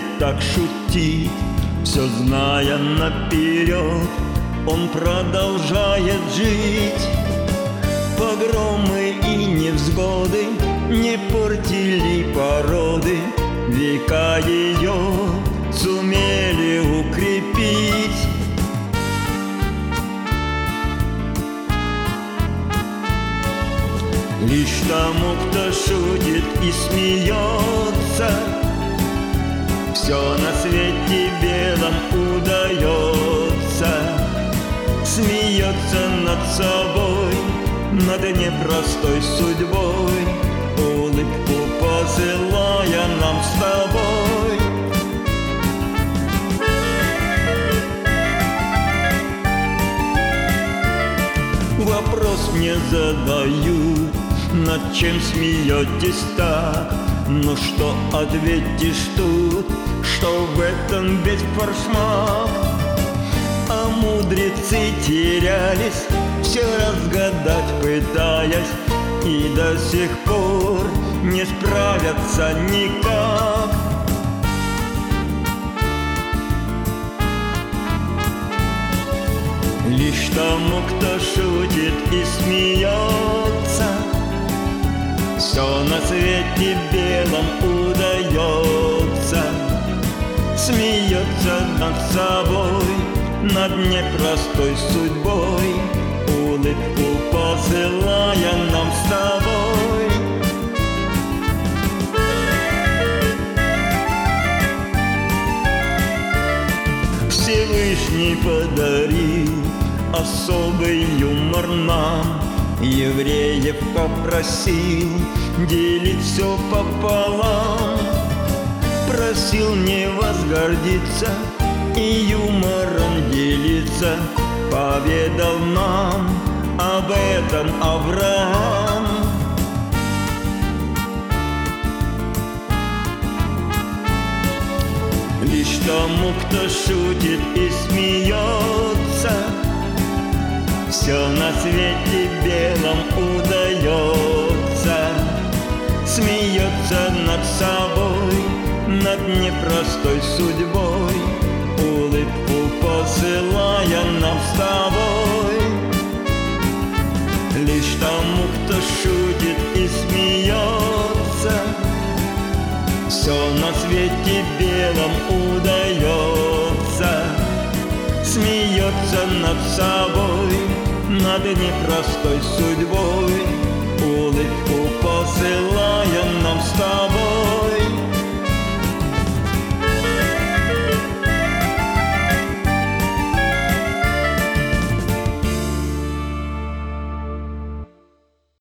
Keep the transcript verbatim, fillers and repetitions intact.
так шутить, все зная наперед, он продолжает жить. Погромы и невзгоды не портили породы, века ее сумели укрепить. Лишь тому, кто шутит и смеется, все на свете белом удается. Смеется над собой, над непростой судьбой, улыбку посылая нам с тобой. Вопрос мне задают, над чем смеетесь так? Ну что ответишь тут, что в этом весь форшмак? А мудрецы терялись, все разгадать пытаясь, и до сих пор не справятся никак. Лишь тому, кто шутит и смеется, все на свете белом удается. Смеется над собой, над непростой судьбой, улыбку посылая нам с тобой. Всевышний подарил особый юмор нам, евреев попросил делить все пополам. Просил не возгордиться и юмором делиться, поведал нам об этом Авраам. Лишь тому, кто шутит и смеется, все на свете белом удается. Смеется над собой, над непростой судьбой, улыбку посылая нам с тобой. Лишь тому, кто шутит и смеется, все на свете белом удается. Смеется над собой, над непростой судьбой,